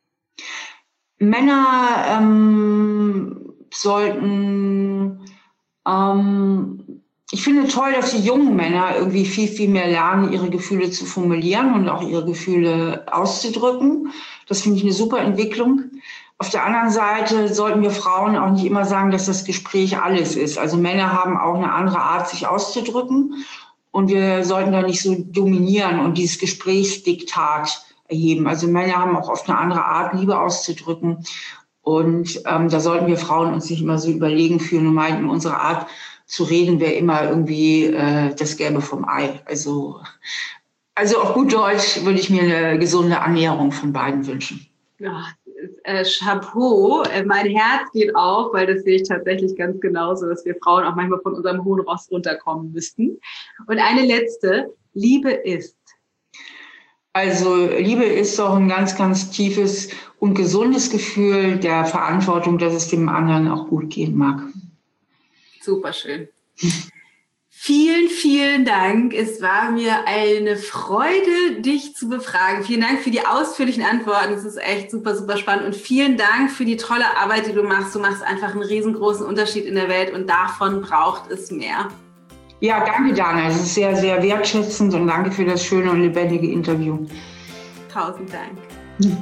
[SPEAKER 2] ich finde toll, dass die jungen Männer irgendwie viel, viel mehr lernen, ihre Gefühle zu formulieren und auch ihre Gefühle auszudrücken. Das finde ich eine super Entwicklung. Auf der anderen Seite sollten wir Frauen auch nicht immer sagen, dass das Gespräch alles ist. Also Männer haben auch eine andere Art, sich auszudrücken. Und wir sollten da nicht so dominieren und dieses Gesprächsdiktat erheben. Also Männer haben auch oft eine andere Art, Liebe auszudrücken. Und da sollten wir Frauen uns nicht immer so überlegen fühlen und meinen, unsere Art zu reden wäre immer irgendwie das Gelbe vom Ei. Also auf gut Deutsch würde ich mir eine gesunde Annäherung von beiden wünschen.
[SPEAKER 3] Ja, Chapeau. Mein Herz geht auf, weil das sehe ich tatsächlich ganz genauso, dass wir Frauen auch manchmal von unserem hohen Ross runterkommen müssten. Und eine letzte, Liebe ist.
[SPEAKER 2] Also Liebe ist doch ein ganz, ganz tiefes und gesundes Gefühl der Verantwortung, dass es dem anderen auch gut gehen mag.
[SPEAKER 3] Superschön. Vielen, vielen Dank. Es war mir eine Freude, dich zu befragen. Vielen Dank für die ausführlichen Antworten. Es ist echt super, super spannend. Und vielen Dank für die tolle Arbeit, die du machst. Du machst einfach einen riesengroßen Unterschied in der Welt und davon braucht es mehr.
[SPEAKER 2] Ja, danke, Dana. Es ist sehr, sehr wertschätzend und danke für das schöne und lebendige Interview.
[SPEAKER 3] 1000 Dank.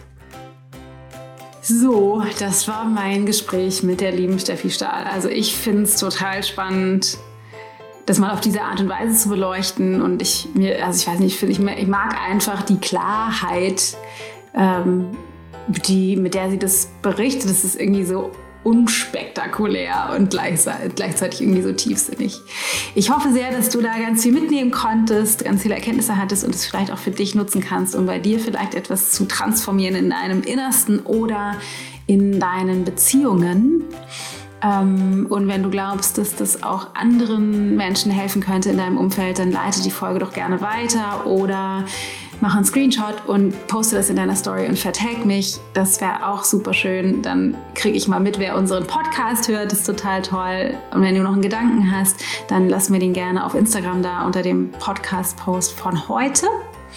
[SPEAKER 1] So, das war mein Gespräch mit der lieben Steffi Stahl. Also ich finde es total spannend, das mal auf diese Art und Weise zu beleuchten. Und ich mag einfach die Klarheit, mit der sie das berichtet. Das ist irgendwie so unspektakulär und gleichzeitig irgendwie so tiefsinnig. Ich hoffe sehr, dass du da ganz viel mitnehmen konntest, ganz viele Erkenntnisse hattest und es vielleicht auch für dich nutzen kannst, um bei dir vielleicht etwas zu transformieren in deinem Innersten oder in deinen Beziehungen. Und wenn du glaubst, dass das auch anderen Menschen helfen könnte in deinem Umfeld, dann leite die Folge doch gerne weiter oder mach einen Screenshot und poste das in deiner Story und vertag mich. Das wäre auch super schön. Dann kriege ich mal mit, wer unseren Podcast hört. Das ist total toll. Und wenn du noch einen Gedanken hast, dann lass mir den gerne auf Instagram da unter dem Podcast-Post von heute.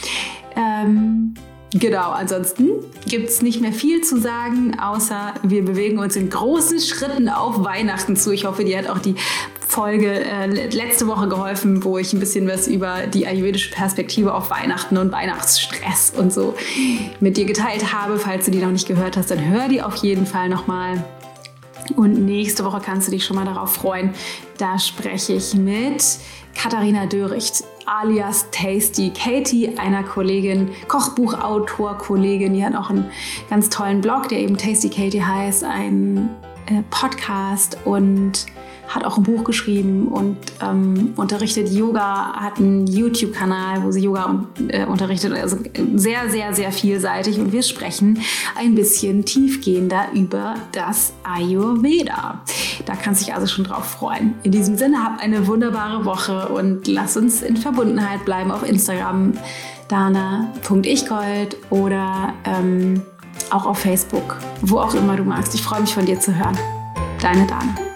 [SPEAKER 1] Genau, ansonsten gibt es nicht mehr viel zu sagen, außer wir bewegen uns in großen Schritten auf Weihnachten zu. Ich hoffe, dir hat auch die Folge letzte Woche geholfen, wo ich ein bisschen was über die ayurvedische Perspektive auf Weihnachten und Weihnachtsstress und so mit dir geteilt habe. Falls du die noch nicht gehört hast, dann hör die auf jeden Fall nochmal. Und nächste Woche kannst du dich schon mal darauf freuen. Da spreche ich mit Katharina Döricht, alias Tasty Katie, einer Kollegin, Kochbuchautor-Kollegin. Die hat auch einen ganz tollen Blog, der eben Tasty Katie heißt, einen Podcast und hat auch ein Buch geschrieben und unterrichtet Yoga, hat einen YouTube-Kanal, wo sie Yoga unterrichtet. Also sehr, sehr, sehr vielseitig. Und wir sprechen ein bisschen tiefgehender über das Ayurveda. Da kannst du dich also schon drauf freuen. In diesem Sinne, hab eine wunderbare Woche und lass uns in Verbundenheit bleiben auf Instagram, dana.ichgold oder auch auf Facebook, wo auch immer du magst. Ich freue mich, von dir zu hören. Deine Dana.